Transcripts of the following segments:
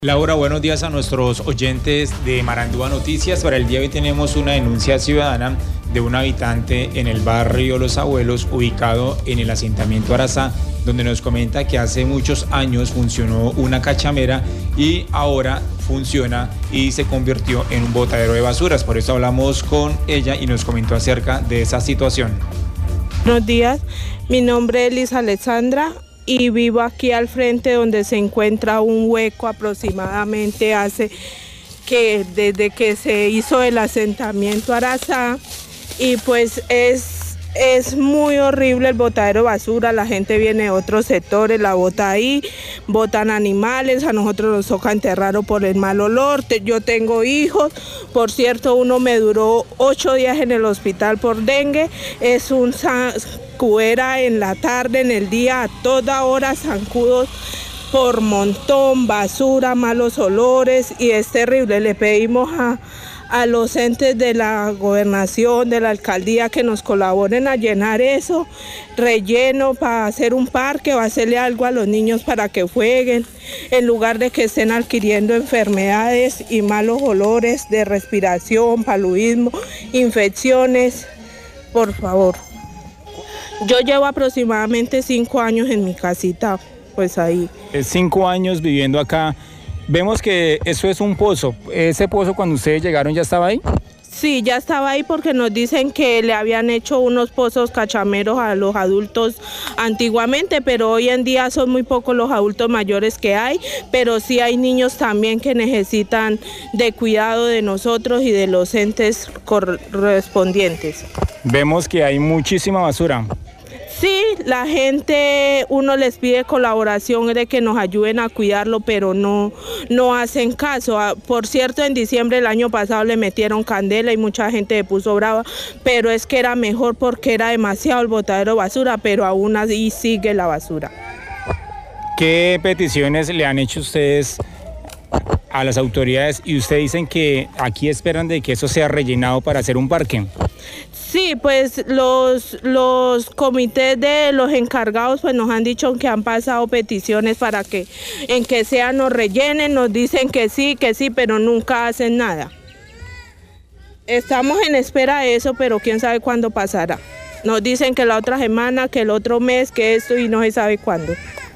Laura, buenos días a nuestros oyentes de Marandúa Noticias. Para el día de hoy tenemos una denuncia ciudadana de un habitante en el barrio Los Abuelos, ubicado en el asentamiento Arazá, donde nos comenta que hace muchos años funcionó una cachamera y ahora funciona y se convirtió en un botadero de basuras. Por eso hablamos con ella y nos comentó acerca de esa situación. Buenos días, mi nombre es Liz Alexandra y vivo aquí al frente donde se encuentra un hueco aproximadamente desde que se hizo el asentamiento Arazá, y pues es muy horrible el botadero de basura. La gente viene de otros sectores, la bota ahí, botan animales, a nosotros nos toca enterrarlo por el mal olor. Yo tengo hijos, por cierto, uno me duró 8 días en el hospital por dengue. Es un zancuera en la tarde, en el día, a toda hora, zancudos por montón, basura, malos olores, y es terrible. Le pedimos a los entes de la gobernación, de la alcaldía, que nos colaboren a llenar eso, relleno para hacer un parque o hacerle algo a los niños para que jueguen, en lugar de que estén adquiriendo enfermedades y malos olores de respiración, paludismo, infecciones, por favor. Yo llevo aproximadamente 5 años en mi casita, pues ahí. 5 años viviendo acá. Vemos que eso es un pozo. ¿Ese pozo cuando ustedes llegaron ya estaba ahí? Sí, ya estaba ahí porque nos dicen que le habían hecho unos pozos cachameros a los adultos antiguamente, pero hoy en día son muy pocos los adultos mayores que hay, pero sí hay niños también que necesitan de cuidado de nosotros y de los entes correspondientes. Vemos que hay muchísima basura. Sí, la gente, uno les pide colaboración de que nos ayuden a cuidarlo, pero no hacen caso. Por cierto, en diciembre del año pasado le metieron candela y mucha gente se puso brava, pero es que era mejor porque era demasiado el botadero de basura, pero aún así sigue la basura. ¿Qué peticiones le han hecho ustedes a las autoridades? Y ustedes dicen que aquí esperan de que eso sea rellenado para hacer un parque. Sí, pues los comités de los encargados pues nos han dicho que han pasado peticiones para que en que sea nos rellenen, nos dicen que sí, pero nunca hacen nada. Estamos en espera de eso, pero quién sabe cuándo pasará. Nos dicen que la otra semana, que el otro mes, que esto, y no se sabe cuándo.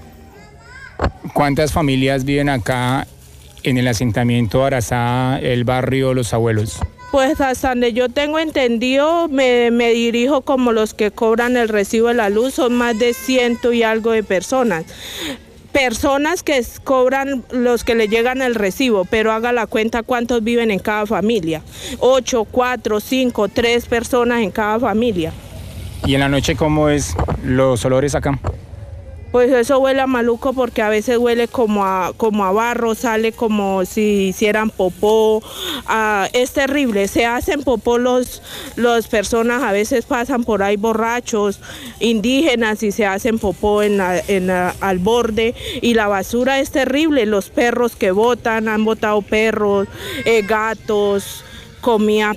¿Cuántas familias viven acá en el asentamiento Arazá, el barrio Los Abuelos? Pues hasta donde yo tengo entendido, me dirijo como los que cobran el recibo de la luz, son más de 100 y algo de personas. Personas que cobran los que le llegan el recibo, pero haga la cuenta cuántos viven en cada familia. 8, 4, 5, 3 personas en cada familia. ¿Y en la noche cómo es los olores acá? Pues eso huele a maluco porque a veces huele como a barro, sale como si hicieran popó. Es terrible, se hacen popó las personas, a veces pasan por ahí borrachos, indígenas, y se hacen popó al borde, y la basura es terrible. Los perros que botan, han botado perros, gatos, comida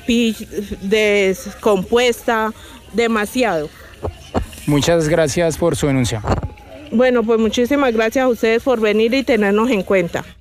descompuesta, demasiado. Muchas gracias por su denuncia. Bueno, pues muchísimas gracias a ustedes por venir y tenernos en cuenta.